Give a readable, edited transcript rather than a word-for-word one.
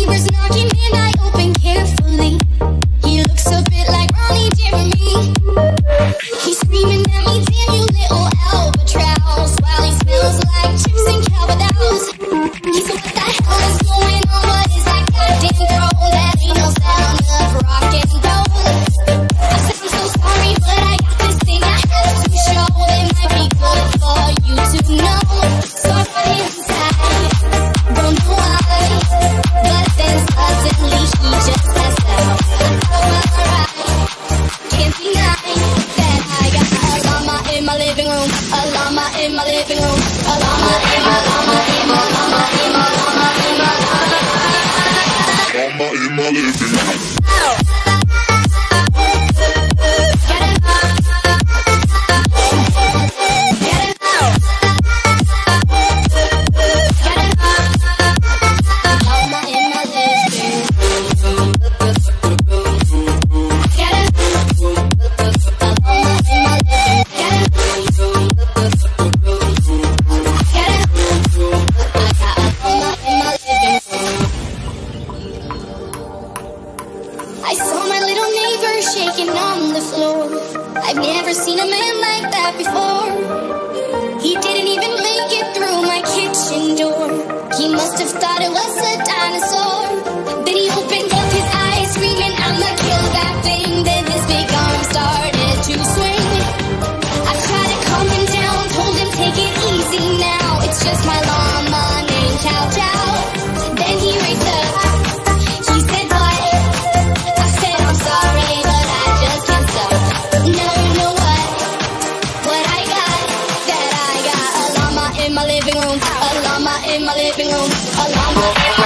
neighbors knocking and I open carefully. He looks a bit like Ronnie Jeremy. He's screaming at me, damn you little albatross, while he smells like chips and calvados. He said, what the hell is going on? What is that goddamn throne? That ain't no sound of rock and roll. I said, I'm so sorry, but I got this thing I have to show. It might be good for you to know. So I got inside, don't know why, but then suddenly he just passed out. Oh, alright, can't deny that I got a llama in my living room, a llama in my living room, a llama in my llama in my llama in my llama in my llama in my living room. I saw my little neighbor shaking on the floor. I've never seen a man like that before. He didn't even make it through my kitchen door. He must have thought it was a dinosaur. Then he opened up his eyes screaming, I'ma kill that thing. Then his big arm started to swing. I tried to calm him down, told him take it easy now. It's just my llama named Chow Chow. Then he raised up. He said what? I said I'm sorry, but I just can't stop. No, you know what? What I got? That I got a llama in my living room, a llama in my living room, a llama in my